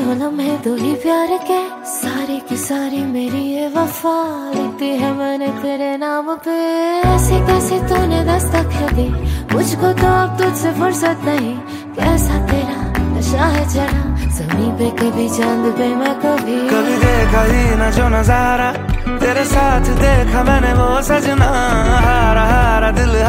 हो लम्हे दो ही प्यार के, सारी की सारी मेरी ये वफा लिखती है मैंने तेरे नाम पे। ऐसी कैसी तूने दस्तक है दी, मुझको तो अब तुझसे फुर्सत नहीं। कैसा तेरा नशा है चढ़ा, ज़मीं पे कभी चांद पे मैं कभी देखा ही न जो नजारा, तेरे साथ देखा मैंने वो सजना। हारा हारा दिल